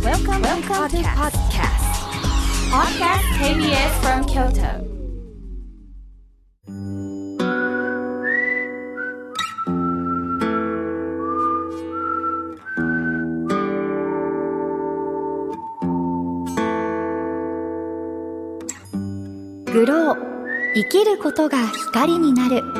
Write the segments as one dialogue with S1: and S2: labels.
S1: Welcome to podcast. Podcast KBS from Kyoto.
S2: グロー、生きることが光になる。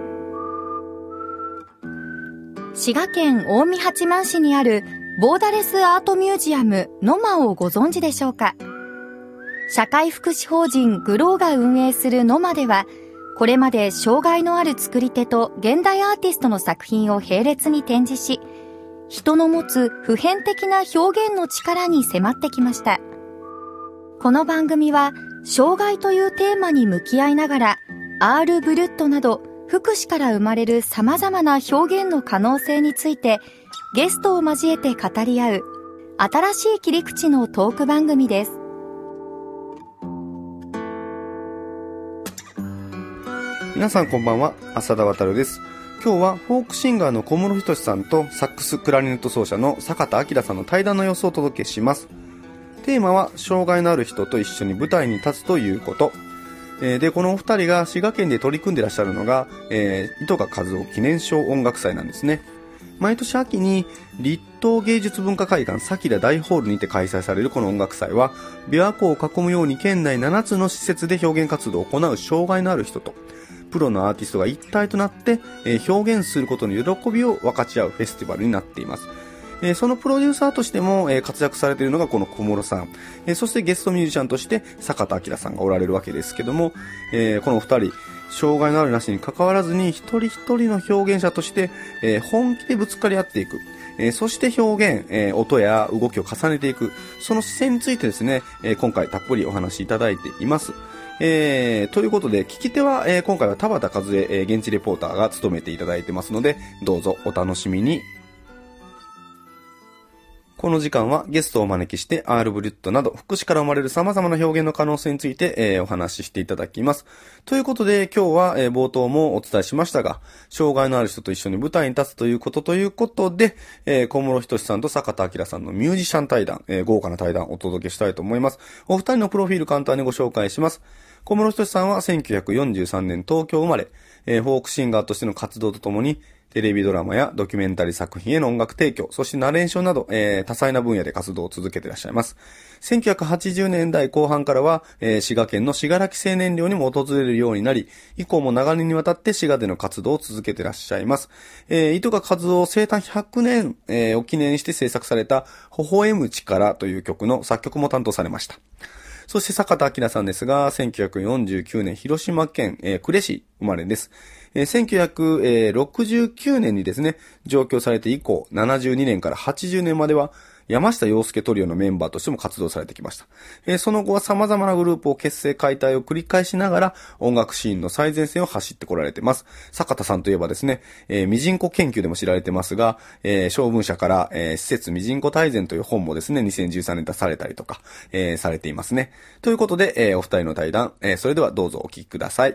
S2: 滋賀県近江八幡市にあるボーダレスアートミュージアムノマをご存知でしょうか。社会福祉法人グローが運営するノマでは、これまで障害のある作り手と現代アーティストの作品を並列に展示し、人の持つ普遍的な表現の力に迫ってきました。この番組は障害というテーマに向き合いながら、アール・ブルットなど福祉から生まれる様々な表現の可能性についてゲストを交えて語り合う新しい切り口のトーク番組です。
S3: 皆さんこんばんは、浅田渉です。今日はフォークシンガーの小室仁さんとサックスクラリネット奏者の坂田明さんの対談の様子をお届けします。テーマは障害のある人と一緒に舞台に立つということ。で、このお二人が滋賀県で取り組んでいらっしゃるのが、糸賀和夫記念賞音楽祭なんですね。毎年秋に立東芸術文化会館佐喜良大ホールにて開催されるこの音楽祭は、琵琶湖を囲むように県内7つの施設で表現活動を行う障害のある人とプロのアーティストが一体となって、表現することの喜びを分かち合うフェスティバルになっています。そのプロデューサーとしても、活躍されているのがこの小室さん、そしてゲストミュージシャンとして坂田明さんがおられるわけですけども、この二人障害のあるなしに関わらずに一人一人の表現者として、本気でぶつかり合っていく、そして表現、音や動きを重ねていく、その姿勢についてですね、今回たっぷりお話しいただいています。ということで聞き手は、今回は田畑和恵、現地レポーターが務めていただいてますので、どうぞお楽しみに。この時間はゲストをお招きしてアール・ブリュットなど福祉から生まれる様々な表現の可能性について、お話ししていただきます。ということで今日は、冒頭もお伝えしましたが、障害のある人と一緒に舞台に立つということで、小室仁さんと坂田明さんのミュージシャン対談、豪華な対談をお届けしたいと思います。お二人のプロフィール簡単にご紹介します。小室仁さんは1943年東京生まれ、フォークシンガーとしての活動とともにテレビドラマやドキュメンタリー作品への音楽提供、そしてナレーションなど、多彩な分野で活動を続けていらっしゃいます。1980年代後半からは、滋賀県の信楽青年寮にも訪れるようになり、以降も長年にわたって滋賀での活動を続けていらっしゃいます。糸賀和夫生誕100年、を記念して制作された微笑む力という曲の作曲も担当されました。そして坂田明さんですが、1949年広島県、呉市生まれです。1969年にですね、上京されて以降、72年から80年までは山下洋輔トリオのメンバーとしても活動されてきました。その後は様々なグループを結成解体を繰り返しながら音楽シーンの最前線を走ってこられています。坂田さんといえばですね、ミジンコ研究でも知られてますが、小文社から、施設ミジンコ大全という本もですね、2013年出されたりとか、されていますね。ということで、お二人の対談、それではどうぞお聞きください。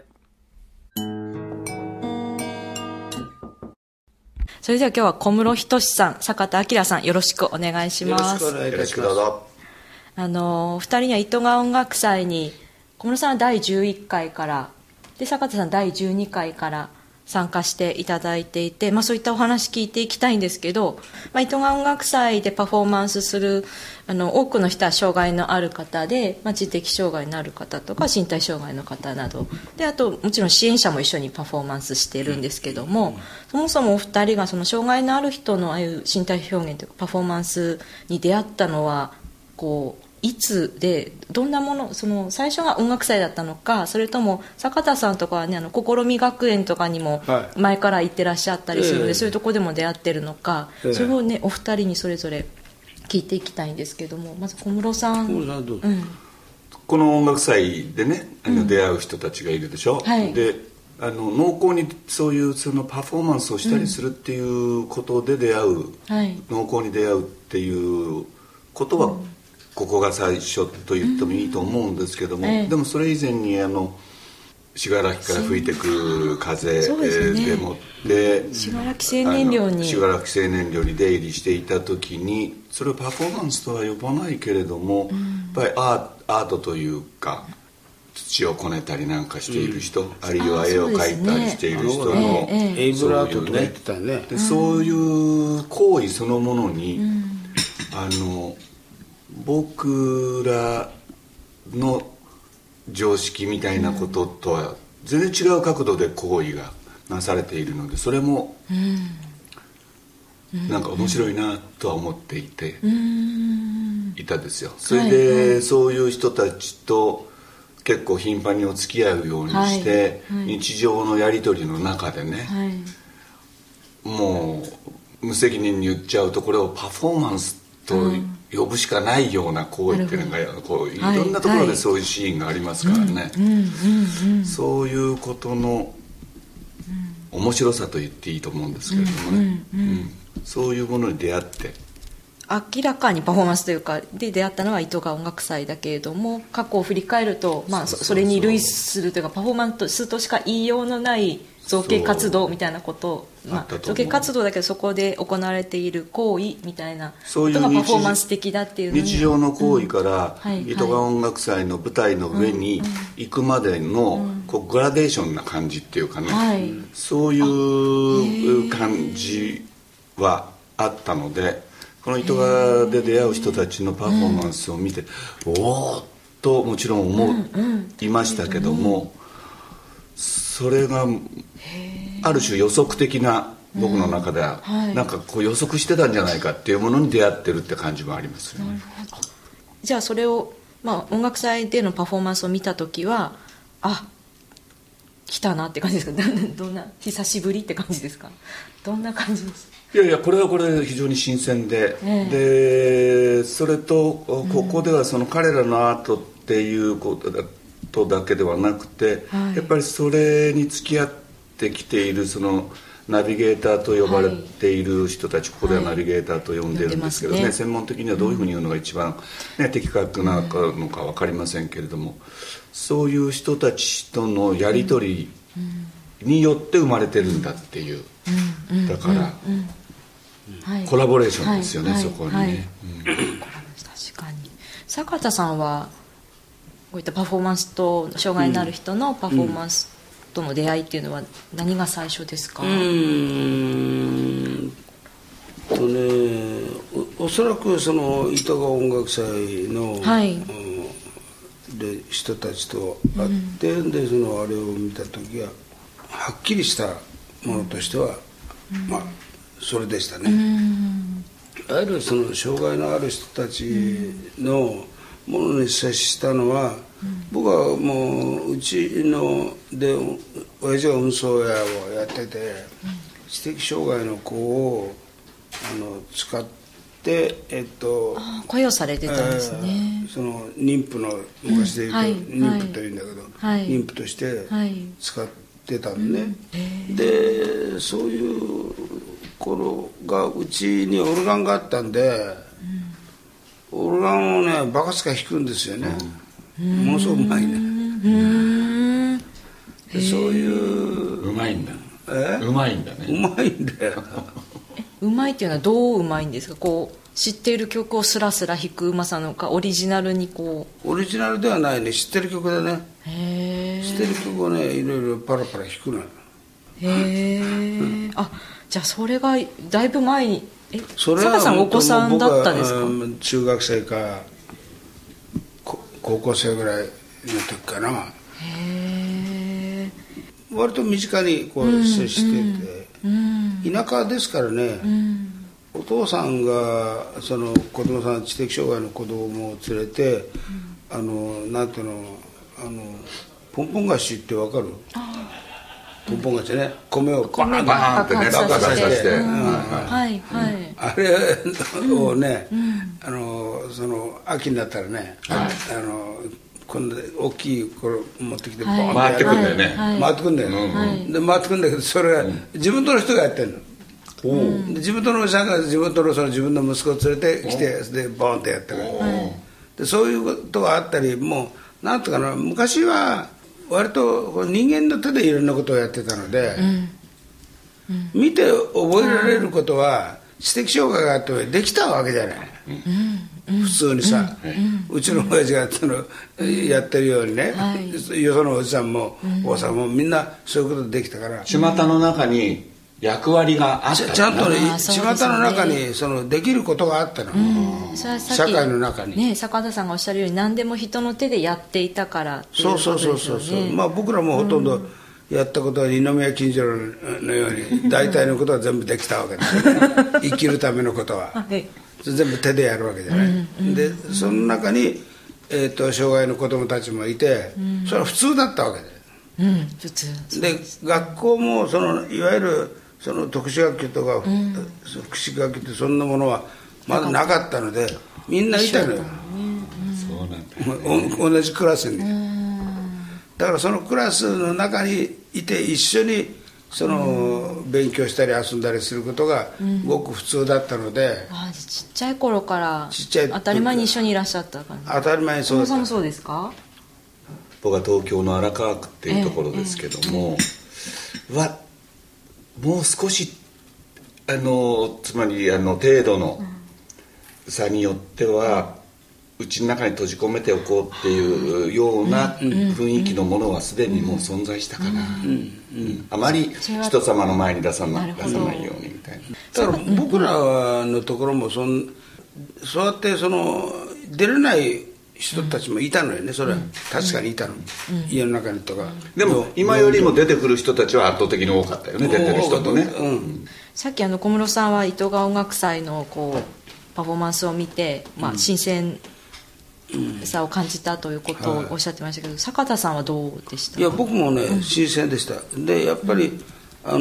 S4: それでは今日は小室仁さん、坂田明さん、よろしくお願いします。
S5: よろしくどうぞ。
S4: お二人には糸川音楽祭に、小室さんは第11回から、で坂田さん第12回から参加していただいていて、そういったお話聞いていきたいんですけど、糸川音楽祭でパフォーマンスする多くの人は障害のある方で、知的障害のある方とか身体障害の方などで、あともちろん支援者も一緒にパフォーマンスしているんですけども、そもそもお二人がその障害のある人のああいう身体表現というかパフォーマンスに出会ったのは、いつでどんなもの、その最初が音楽祭だったのか、それとも坂田さんとかはね、試み学園とかにも前から行ってらっしゃったりするので、そういうとこでも出会ってるのか、それをねお二人にそれぞれ聞いていきたいんですけども、まず小室さん。どうぞ。
S5: この音楽祭でね、出会う人たちがいるでしょ、はい、で濃厚にそういうそのパフォーマンスをしたりするっていうことで出会う、はい、濃厚に出会うっていうことは、ここが最初と言ってもいいと思うんですけども、でもそれ以前に信楽から吹いてくる風でもって信楽青年寮に出入りしていた時に、 それをパフォーマンスとは呼ばないけれども、やっぱりアートというか土をこねたりなんかしている人、あるいは絵を描いたりしている人の
S6: エイブルアートとか言ってたね。
S5: でそういう行為そのものに、僕らの常識みたいなこととは全然違う角度で行為がなされているので、それもなんか面白いなとは思っていていたですよ。それでそういう人たちと結構頻繁にお付き合うようにして、日常のやり取りの中でね、もう無責任に言っちゃうとこれをパフォーマンスと呼ぶしかないような行為っていうのがこういろんなところでそういうシーンがありますからね。そういうことの面白さと言っていいと思うんですけれどもね、そういうものに出会って
S4: 明らかにパフォーマンスというかで出会ったのは糸川音楽祭だけれども、過去を振り返ると、それに類するというかパフォーマンスとしか言いようのない造形活動みたいなこと、造形活動だけどそこで行われている行為みたいなことがパフォーマンス的だっていうのに、
S5: 日常の行為から糸川音楽祭の舞台の上に行くまでのこうグラデーションな感じっていうかね、そういう感じはあったので、この糸川で出会う人たちのパフォーマンスを見て、おーっともちろん思いましたけども、それがある種予測的な、僕の中ではなんかこう予測してたんじゃないかっていうものに出会ってるって感じもありますよね。
S4: じゃあそれを、音楽祭でのパフォーマンスを見た時は、来たなって感じですか？どんな久しぶりって感じですか？どんな感じです？
S5: いやこれはこれで非常に新鮮で、でそれとここではその彼らのアートっていうことだけではなくて、やっぱりそれに付き合ってきているそのナビゲーターと呼ばれている人たち、ここではナビゲーターと呼んでるんですけどね、専門的にはどういうふうに言うのが一番、的確なのか分かりませんけれども、そういう人たちとのやり取りによって生まれてるんだっていう、だからコラボレーションですよね、そこにね。
S4: 確かに坂田さんはこういったパフォーマンスと障害のある人のパフォーマンスとの出会いっていうのは何が最初ですか？
S6: おそらくその糸川音楽祭の、で人たちと会って、でそのあれを見た時ははっきりしたものとしては、それでしたね。いわゆるその障害のある人たちのものに接したのは、僕はもううちので親父が運送屋をやってて、知的障害の子を使って
S4: 雇用されてたんですね。
S6: その妊婦の昔で言うと妊婦というんだけど、妊婦として使ってたんね。でそういう頃がうちにオルガンがあったんで、オルガンをねバカスカ弾くんですよね。ものすごくうまいね。でそういう
S5: うまいんだ。うまいんだね。
S6: うまいんだよ。
S4: うまいっていうのはどううまいんですか？こう知っている曲をスラスラ弾くうまさのか、オリジナルにこう。
S6: オリジナルではないね、知ってる曲でね。知ってる曲をねいろいろパラパラ弾くのよ。
S4: じゃあそれがだいぶ前に
S6: それは
S4: 坂さんお子さんだったんですか？
S6: 中学生か高校生ぐらいの時かな。割と身近にこう接してて、田舎ですからね、お父さんがその子供さん、知的障害の子供を連れて、なんていうの、ポンポン菓子ってわかる？ポンポン菓子ね、米をバーンってね、爆発させて、あれをね、その秋になったらね、今度大きいこれ持ってきて
S5: 回ってくんだよね。
S6: 回ってくんだよ。で回ってくんだけど、それは地元の人がやってるの。で地元のおじさんが地元の自分の息子を連れてきて、でボーンってやってる。でそういうことがあったり、もうなんとかな、昔は割と人間の手でいろんなことをやってたので、見て覚えられることは知的障害があってできたわけじゃない。 普通にさ、うちの親父がやってるようにね、よそのおじさんもおばさんもみんなそういうことできたから、
S5: 巷の中に役割があった
S6: ちゃんとね、巷の中にできることがあったの、社会の中に
S4: ね。坂田さんがおっしゃるように何でも人の手でやっていたからっていうことですよね。
S6: まあ僕らもほとんどやったことは二宮金次郎のように大体のことは全部できたわけです生きるためのことは、全部手でやるわけじゃない、でその中に、障害の子供たちもいて、それは普通だったわけで、
S4: 普通
S6: で学校もいわゆる特殊学級とか、福祉学級ってそんなものはまだなかったので、みんないたのよ、同じクラスに。だからそのクラスの中にいて一緒に勉強したり遊んだりすることがごく普通だったので、
S4: ちっちゃい頃から当たり前に一緒にいらっしゃった感じ。
S6: 当たり前にそうだった。
S4: 小野さんもそうですか？
S5: 僕は東京の荒川区っていうところですけども、もう少しつまり程度の差によっては、うちの中に閉じ込めておこうっていうような雰囲気のものはすでにもう存在したかな、あまり人様の前に出さないようにみたいな。
S6: だから僕らのところもそうやって出れない人たちもいたのよね。それは確かにいたの、家の中にとか。
S5: でも今よりも出てくる人たちは圧倒的に多かったよね、出てる人とね。
S4: さっき小室さんは糸川音楽祭のパフォーマンスを見て、新鮮さを感じたということをおっしゃってましたけど、坂田さんはどうでした？
S6: いや僕もね、新鮮でした。でやっぱりナ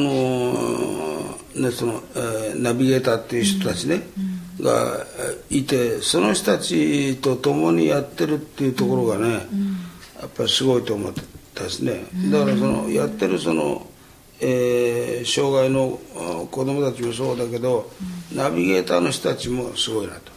S6: ビゲーターっていう人たちね、がいて、その人たちと共にやってるっていうところがね、やっぱりすごいと思ったですね。だからやってる障害の子供たちもそうだけど、ナビゲーターの人たちもすごいなと。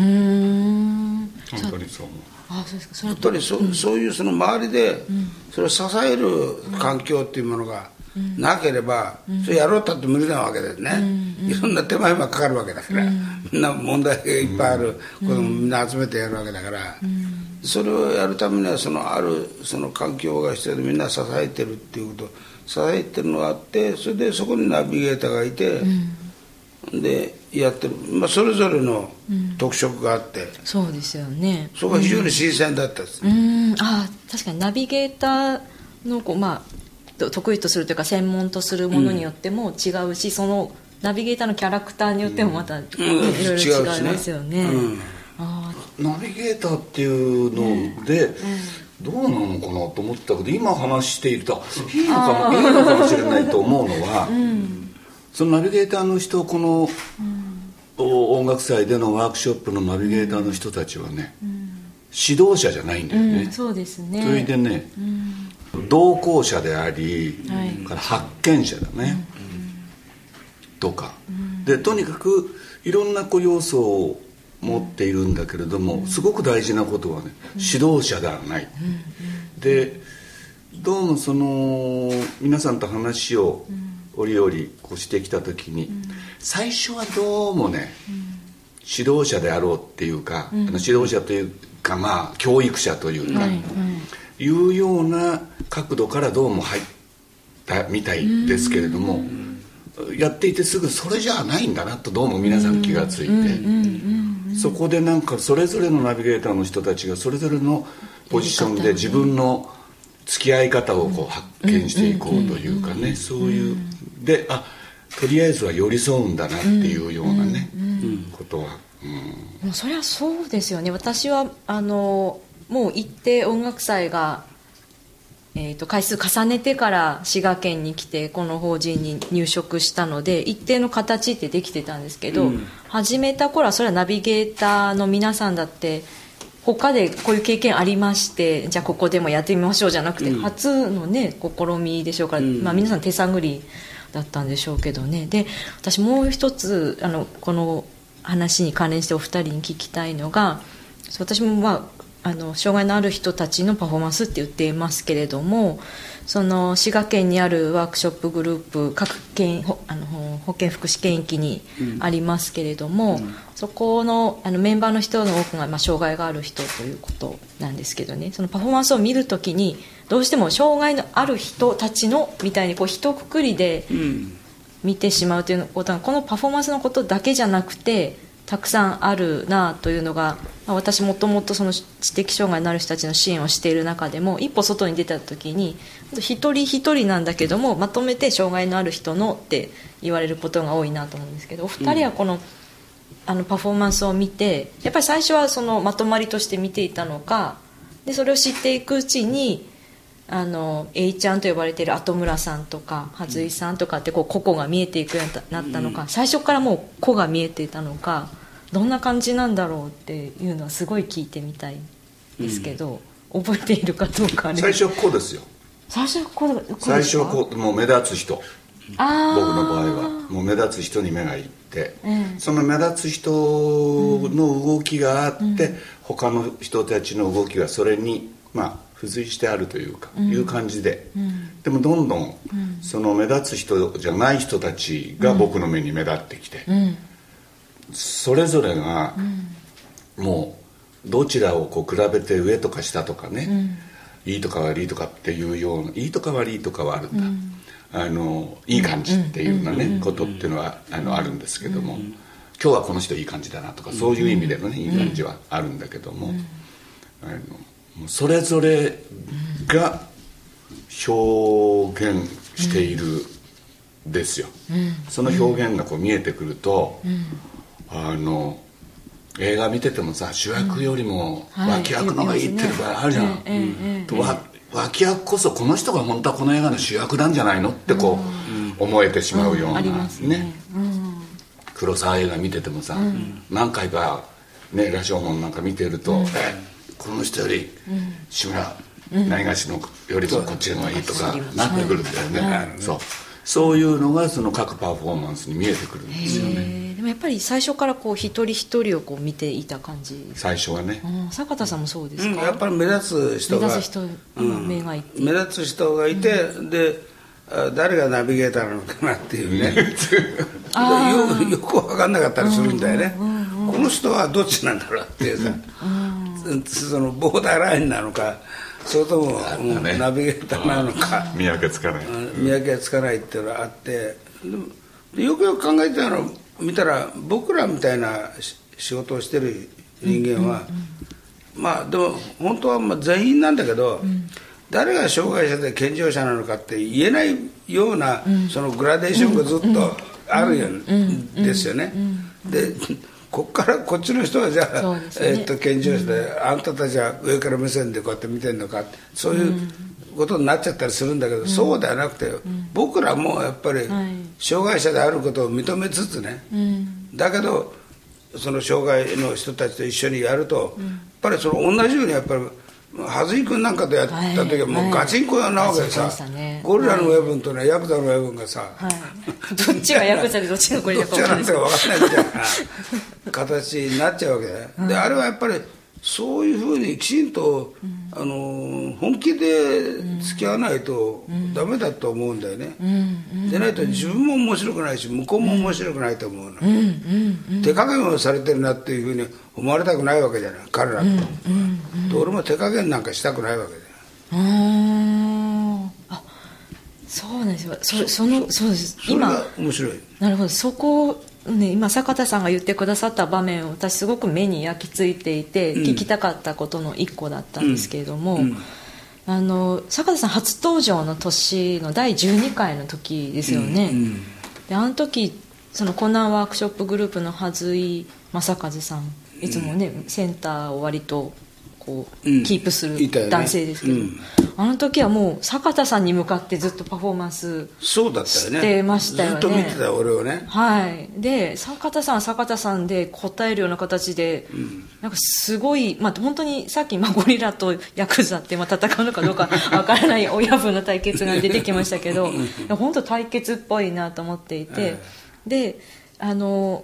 S5: 本当にそう思う。
S4: そうですか。
S6: やっぱりそういう周りでそれを支える環境っていうものがなければ、それやろうったって無理なわけですね。いろんな手間暇かかるわけだから、みんな問題がいっぱいある子供みんな集めてやるわけだから、それをやるためにはある環境が必要で、みんな支えてるっていうこと、支えてるのがあって、それでそこにナビゲーターがいて、でやってる、それぞれの特色があって、
S4: そうですよね。
S6: そこが非常に新鮮だったです。
S4: 確かにナビゲーターの得意とするというか専門とするものによっても違うし、そのナビゲーターのキャラクターによってもまたいろいろ違いますよね。
S5: ナビゲーターっていうので、どうなのかなと思ったけど、今話しているといいのかもしれないと思うのは、そのナビゲーターの人、この音楽祭でのワークショップのナビゲーターの人たちはね、指導者じゃないんだよね。
S4: そうですね。
S5: それでね、同行者であり、から発見者だね、とかで、とにかくいろんな要素を持っているんだけれども、すごく大事なことはね、指導者ではない。でどうも皆さんと話を折々してきた時に、最初はどうもね、指導者であろうっていうか、指導者というか教育者というか、いうような角度からどうも入ったみたいですけれども、やっていてすぐそれじゃないんだなとどうも皆さん気がついて、そこでそれぞれのナビゲーターの人たちがそれぞれのポジションで自分の付き合い方を発見していこうというかね、そういうでとりあえずは寄り添うんだなっていうようなね、ことは、
S4: それはそうですよね。私はもう一定音楽祭が、回数重ねてから滋賀県に来てこの法人に入職したので、一定の形ってできてたんですけど、始めた頃はそれはナビゲーターの皆さんだって他でこういう経験ありまして、じゃあここでもやってみましょうじゃなくて、初のね試みでしょうから、皆さん手探りだったんでしょうけどね。で私もう一つこの話に関連してお二人に聞きたいのが、私も障害のある人たちのパフォーマンスって言っていますけれども、その滋賀県にあるワークショップグループ各県保健福祉県域にありますけれども、そこのメンバーの人の多くが障害がある人ということなんですけどね、そのパフォーマンスを見るときにどうしても障害のある人たちのみたいに一括りで見てしまうということは、このパフォーマンスのことだけじゃなくてたくさんあるなというのが、私もともとその知的障害のある人たちの支援をしている中でも、一歩外に出た時に一人一人なんだけどもまとめて障害のある人のって言われることが多いなと思うんですけど、お二人はこの、パフォーマンスを見てやっぱり最初はそのまとまりとして見ていたのか、でそれを知っていくうちにA ちゃんと呼ばれている後村さんとかはずいさんとかって個々が見えていくようになったのか、最初からもう個が見えていたのか、どんな感じなんだろうっていうのはすごい聞いてみたいですけど、覚えているかどうか。
S5: 最初こうですよ。
S4: 最初こう
S5: 最初こう、もう目立つ人、僕の場合はもう目立つ人に目がいって、その目立つ人の動きがあって、他の人たちの動きがそれに付随してあるというか、いう感じで、でもどんどん、その目立つ人じゃない人たちが僕の目に目立ってきて、それぞれが、もうどちらを比べて上とか下とかね、いいとか悪いとかっていうような、いいとか悪いとかはあるんだ、いい感じっていうようなね、ことっていうのはあるんですけども、今日はこの人いい感じだなとか、そういう意味でのね、いい感じはあるんだけども、それぞれが表現しているんですよ、その表現が見えてくると、映画見ててもさ、主役よりも脇役の方がいいっていう場合あるじゃん、脇役こそこの人が本当はこの映画の主役なんじゃないのって思えてしまうようなね、黒沢映画見ててもさ、何回かね、羅生門なんか見てると、この人より志村ないがしのよりもこっちの方がいいとかなってくるんだよね、そういうのがその各パフォーマンスに見えてくるんですよね。
S4: でもやっぱり最初から一人一人を見ていた感じ。
S5: 最初はね。
S4: 坂田さんもそうですか。
S6: やっぱり目立つ人が
S4: 目がいて、
S6: 目立つ人がいて、で誰がナビゲーターなのかなっていうねよく分かんなかったりするんだよね、この人はどっちなんだろうっていうさ、そのボーダーラインなのか、それともナビゲーターなのか、
S5: 見分けつかない、
S6: 見分けつかないっていうのがあって、でよくよく考えて見たら、僕らみたいな仕事をしてる人間は、でも本当は全員なんだけど、誰が障害者で健常者なのかって言えないような、そのグラデーションがずっとあるんですよね。でこっからこっちの人はじゃあ、健常者で、あんたたちは上から目線でこうやって見てるのか、そういうことになっちゃったりするんだけど、そうではなくて、僕らもやっぱり障害者であることを認めつつね、だけどその障害の人たちと一緒にやると、やっぱりその同じようにやっぱりはずい君なんかとやった時はもうガチンコなわけでさ、ゴリラの親分とね、ヤクザの親分がさ、
S4: どっちがヤクザでどっちがゴリラか分かんないみたい
S6: な形になっちゃうわけで、であれはやっぱりそういうふうにきちんと、本気で付き合わないとダメだと思うんだよね、でないと自分も面白くないし、向こうも面白くないと思うの、手加減をされてるなっていうふうに思われたくないわけじゃない、彼らと、俺も手加減なんかしたくないわけだよ。
S4: そうなんですよ。そうです。
S6: それが面白い。
S4: なるほど。そこね、今坂田さんが言ってくださった場面を私すごく目に焼き付いていて、聞きたかったことの一個だったんですけれども、坂田さん初登場の年の第12回の時ですよね。であの時そのコナンワークショップグループのはずい正和さん、いつもね、センターを割とキープする男性ですけど、あの時はもう坂田さんに向かってずっとパフォーマンスしてましたよね。
S6: ずっと見てた俺をね。
S4: で坂田さんは坂田さんで答えるような形で、なんかすごい、本当にさっきゴリラとヤクザって戦うのかどうかわからない親分の対決が出てきましたけど本当対決っぽいなと思っていて、で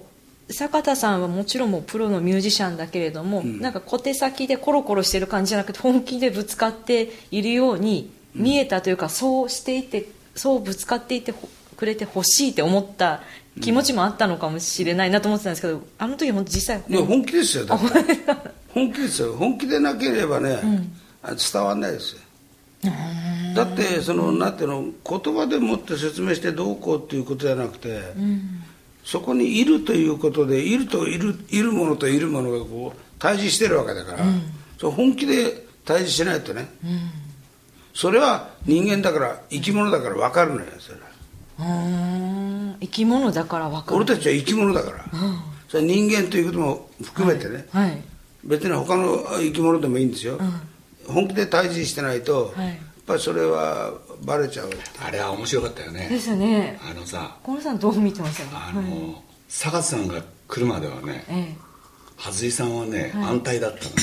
S4: 坂田さんはもちろんもうプロのミュージシャンだけれども、なんか小手先でコロコロしてる感じじゃなくて本気でぶつかっているように見えたというか、そうしていて、そうぶつかっていてくれてほしいって思った気持ちもあったのかもしれないなと思ってたんですけど、あの時も実際
S6: いや本気ですよ。だから本気ですよ。本気でなければね、伝わんないですよ。だってなんていうの、言葉でもって説明してどうこうっていうことじゃなくて、そこにいるということで、いるものといるものがこう対峙してるわけだから、そう本気で対峙しないとね、それは人間だから生き物だから分かるのよ。それ
S4: 生き物だから分かる。
S6: 俺たちは生き物だから、それ人間ということも含めてね、別に他の生き物でもいいんですよ、本気で対峙してないと、やっぱりそれはバレちゃう。
S5: あれは面白かったよね。
S4: ですね。
S5: さ、
S4: 小野さんどう見てましたか？
S5: 坂田さんが来るまではね、蓮井さんはね、安泰だった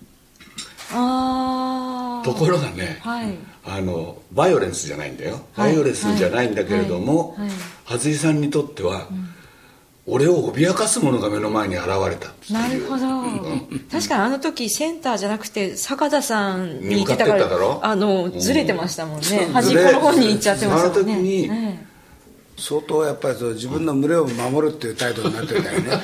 S5: の。ところがね、バイオレンスじゃないんだよ。バイオレンスじゃないんだけれども、蓮井さんにとっては、俺を脅かすものが目の前に現れたっていう。
S4: なるほど、確かにあの時センターじゃなくて坂田さんに行ってたからずれてましたもんね、端っこの方に行っちゃってましたもんね。
S5: あの時に、
S6: 相当やっぱり自分の群れを守るっていう態度になってるんだよね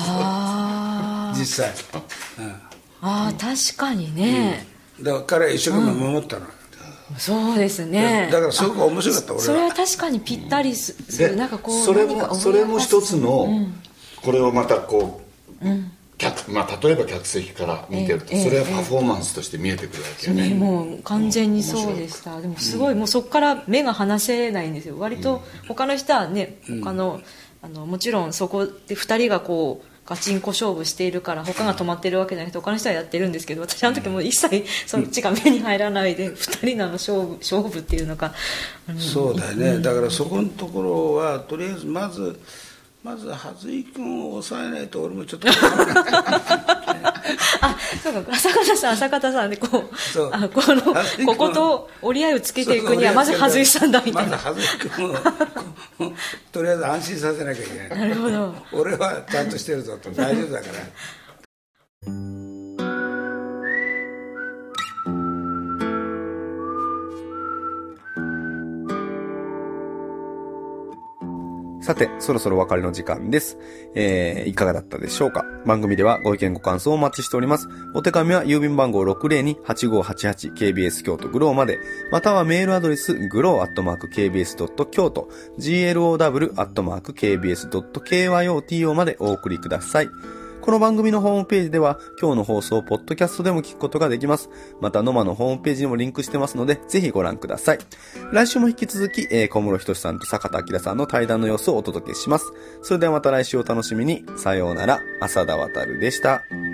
S6: 実際、
S4: 確かにね、
S6: だから彼は一生懸命守ったの、
S4: そうですね。
S6: だからすごく面白かった。俺は
S4: それは確かにぴったりする。なんかこう
S5: それも一つの、これをまたこう、例えば客席から見てると、それはパフォーマンスとして見えてくるわけよね。
S4: もう完全にそうでした。でもすごい、もうそこから目が離せないんですよ。割と他の人はね、もちろんそこで2人がこうガチンコ勝負しているから他が止まってるわけじゃなくて他の人はやってるんですけど、私あの時も一切そっちが目に入らないで2人の勝負っていうのか、
S6: そうだよね。だからそこのところはとりあえずまず蓮井君を抑えないと俺もちょっと
S4: そうか、坂田さんでここと折り合いをつけていくにはまず蓮井さんだみたいな。
S6: まず蓮井君をとりあえず安心させなきゃいけない。
S4: なるほど。
S6: 俺はちゃんとしてるぞと、大丈夫だから。
S3: さて、そろそろお別れの時間です。いかがだったでしょうか？番組ではご意見ご感想をお待ちしております。お手紙は郵便番号 602-8588 KBS 京都グローまで、またはメールアドレス grow@kbs.kyoto glow@kbs.kyoto までお送りください。この番組のホームページでは今日の放送をポッドキャストでも聞くことができます。またノマのホームページにもリンクしてますのでぜひご覧ください。来週も引き続き、小室仁さんと坂田明さんの対談の様子をお届けします。それではまた来週お楽しみに。さようなら。浅田渉でした。